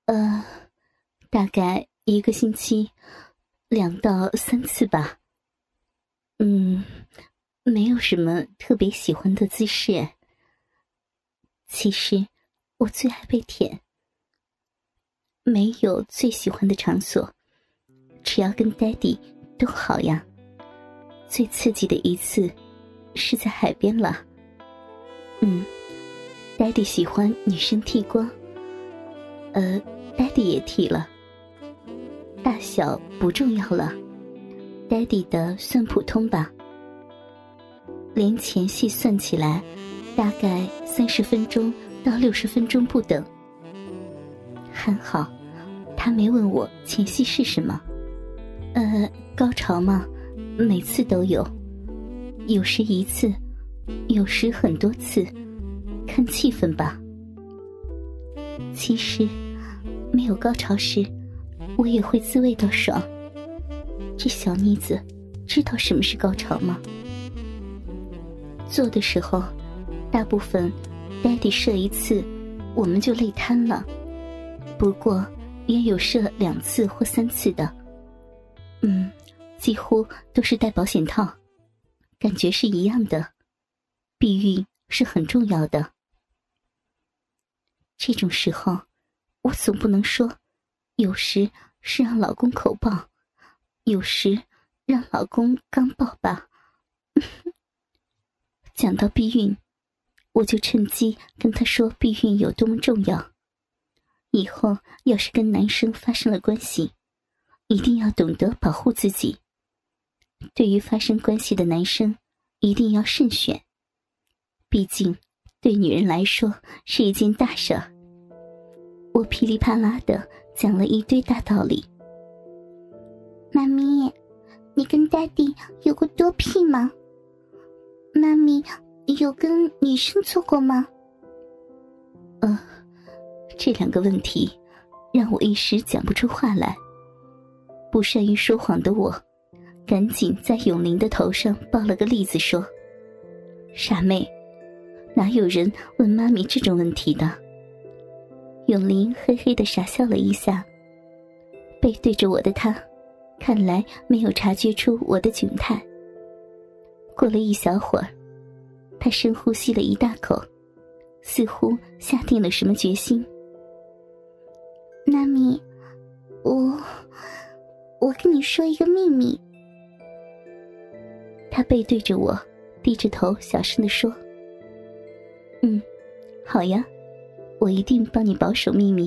呃，大概1个星期2到3次吧。没有什么特别喜欢的姿势。其实我最爱被舔，没有最喜欢的场所，只要跟 Daddy 都好呀。最刺激的一次是在海边了。Daddy 喜欢女生剃光，Daddy 也剃了。大小不重要了，Daddy 的算普通吧。连前戏算起来，大概30分钟到60分钟不等。还好，他没问我前戏是什么。高潮嘛，每次都有，有时1次，有时很多次，看气氛吧。其实，没有高潮时，我也会自慰到爽。这小妮子知道什么是高潮吗？做的时候，大部分 Daddy 射1次，我们就累瘫了。不过也有射2次或3次的。几乎都是戴保险套，感觉是一样的。避孕是很重要的。这种时候，我总不能说，有时是让老公口爆，有时让老公刚爆吧。讲到避孕，我就趁机跟他说避孕有多么重要。以后要是跟男生发生了关系，一定要懂得保护自己。对于发生关系的男生，一定要慎选。毕竟，对女人来说是一件大事儿。我噼里啪啦的讲了一堆大道理。 妈咪，你跟 Daddy 有过多屁吗？妈咪有跟女生做过吗？ 这2个问题让我一时讲不出话来。不善于说谎的我，赶紧在永林的头上报了个例子说：傻妹，哪有人问妈咪这种问题的？永林嘿嘿地傻笑了一下，背对着我的他，看来没有察觉出我的窘态。过了一小会儿，他深呼吸了一大口，似乎下定了什么决心。 妈咪，我跟你说一个秘密。 他背对着我，低着头小声地说：好呀，我一定帮你保守秘密。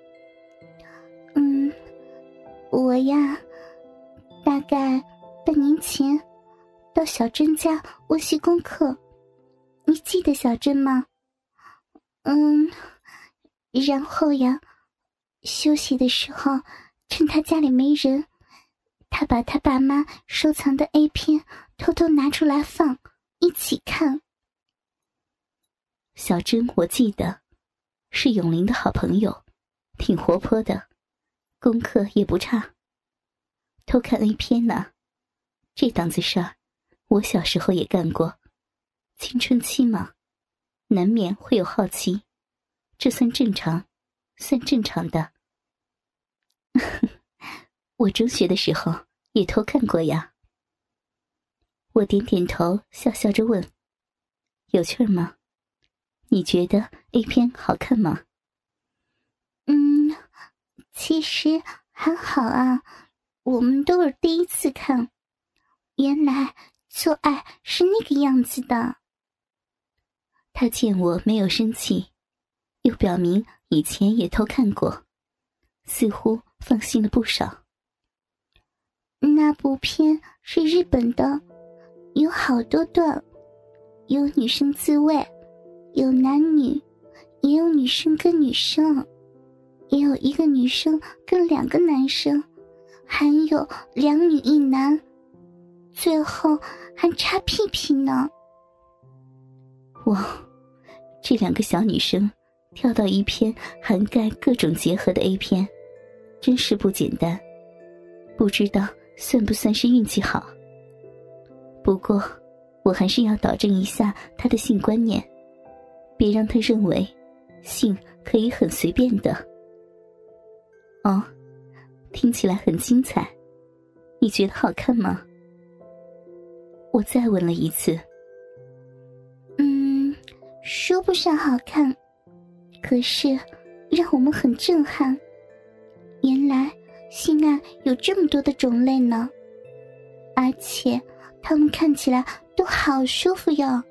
我呀，大概半年前到小珍家温习功课，你记得小珍吗？然后呀，休息的时候，趁他家里没人，他把他爸妈收藏的 A 片偷偷拿出来放，一起看。 小珍我记得，是永林的好朋友，挺活泼的，功课也不差。偷看 A 片呢，这档子事儿，我小时候也干过。青春期嘛，难免会有好奇，这算正常，算正常的。我中学的时候也偷看过呀。我点点头，笑笑着问：有趣吗？你觉得 A 片好看吗？ 其实还好啊，我们都是第一次看，原来做爱是那个样子的。 他见我没有生气，又表明以前也偷看过，似乎放心了不少。 那部片是日本的，有好多段，有女生自慰，有男女，也有女生跟女生，也有一个女生跟2个男生，还有2女1男，最后还插屁屁呢。 哇，这2个小女生跳到一篇涵盖各种结合的 A 片，真是不简单。不知道算不算是运气好。不过我还是要导正一下他的性观念，别让他认为性可以很随便的。 哦，听起来很精彩，你觉得好看吗？我再问了一次。 说不上好看，可是让我们很震撼。原来性爱有这么多的种类呢，而且它们看起来都好舒服哟。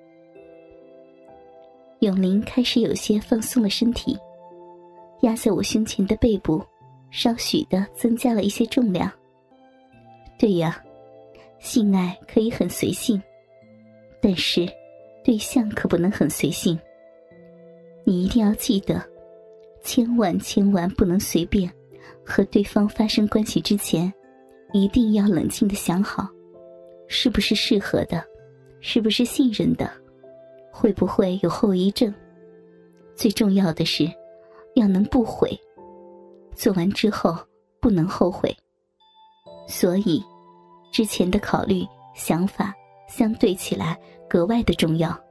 永林开始有些放松了身体，压在我胸前的背部稍许的增加了一些重量。对呀，性爱可以很随性，但是对象可不能很随性。你一定要记得，千万不能随便和对方发生关系之前，一定要冷静地想好，是不是适合的，是不是信任的，会不会有后遗症。最重要的是要能不悔，做完之后不能后悔。所以之前的考虑想法相对起来格外的重要。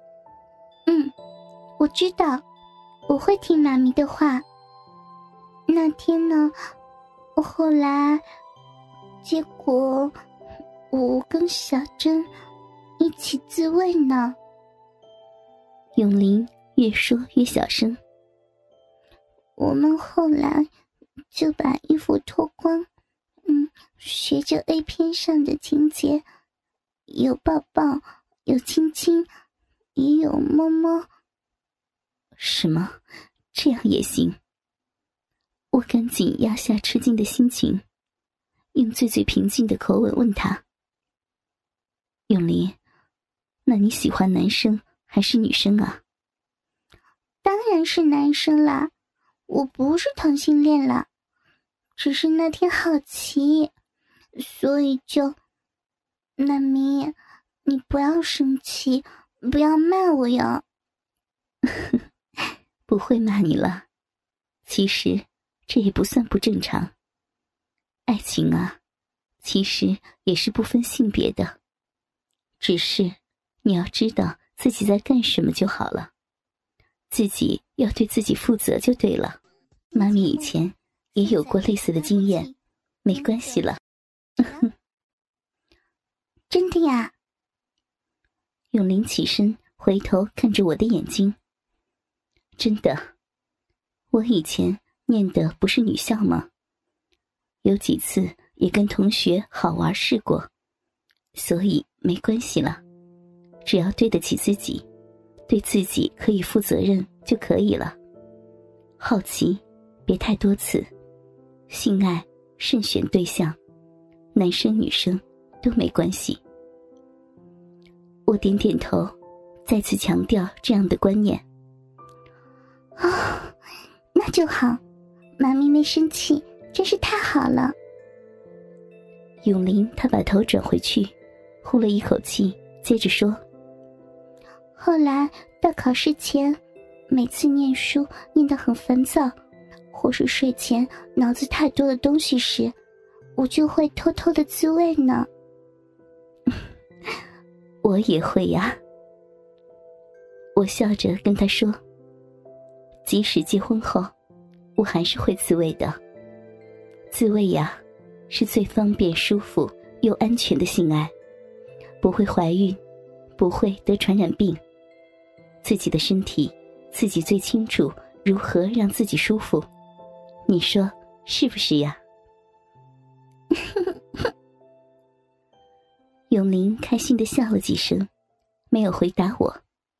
我知道，我会听妈咪的话。那天呢，后来结果我跟小珍一起自慰呢。 永林越说越小声。 我们后来就把衣服脱光，学着 A 片上的情节，有抱抱，有亲亲，也有摸摸。 什么？这样也行？我赶紧压下吃惊的心情，用最平静的口吻问他：永林，那你喜欢男生还是女生啊？ 当然是男生啦，我不是同性恋啦，只是那天好奇，所以就……妈咪，你不要生气，不要骂我哟。 不会骂你了，其实这也不算不正常。爱情啊，其实也是不分性别的，只是你要知道自己在干什么就好了，自己要对自己负责就对了。妈咪以前也有过类似的经验，没关系了。 真的呀？ 永林起身回头看着我的眼睛。真的，我以前念的不是女校吗？有几次也跟同学好玩试过，所以没关系了，只要对得起自己，对自己可以负责任就可以了。好奇别太多次，性爱慎选对象，男生女生都没关系。我点点头，再次强调这样的观念。 那就好，妈咪没生气，真是太好了。 永林他把头转回去，呼了一口气，接着说： 后来到考试前，每次念书念得很烦躁，或是睡前脑子太多的东西时，我就会偷偷的自慰呢。 我也会呀。我笑着跟他说，即使结婚后，我还是会自慰的。自慰呀，是最方便、舒服又安全的性爱，不会怀孕，不会得传染病。自己的身体，自己最清楚如何让自己舒服。你说是不是呀？永林开心地笑了几声，没有回答我。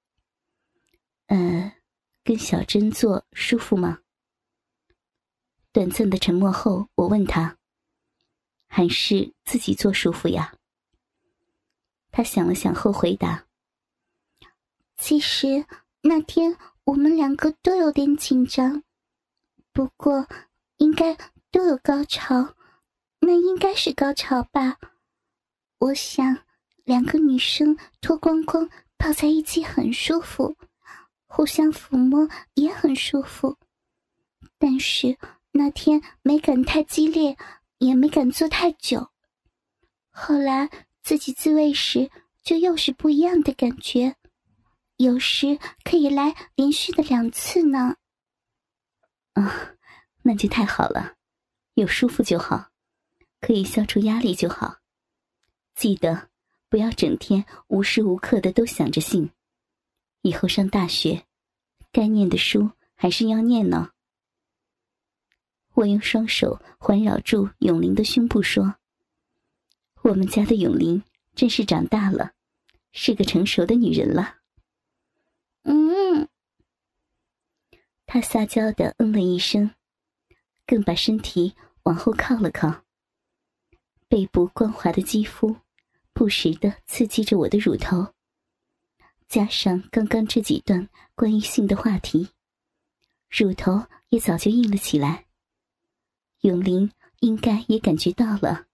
跟小珍做舒服吗？短暂的沉默后，我问他，还是自己做舒服呀？他想了想后回答， 其实那天我们两个都有点紧张，不过应该都有高潮，那应该是高潮吧。我想两个女生脱光光泡在一起很舒服，互相抚摸也很舒服，但是那天没敢太激烈，也没敢做太久。后来自己自慰时就又是不一样的感觉，有时可以来连续的2次呢。 那就太好了， 有舒服就好，可以消除压力就好。记得不要整天无时无刻的都想着性，以后上大学，该念的书还是要念呢。我用双手环绕住永玲的胸部说，我们家的永玲真是长大了，是个成熟的女人了。她撒娇地嗯了一声，更把身体往后靠了靠。背部光滑的肌肤不时地刺激着我的乳头，加上刚刚这几段关于性的话题，乳头也早就硬了起来。永玲应该也感觉到了，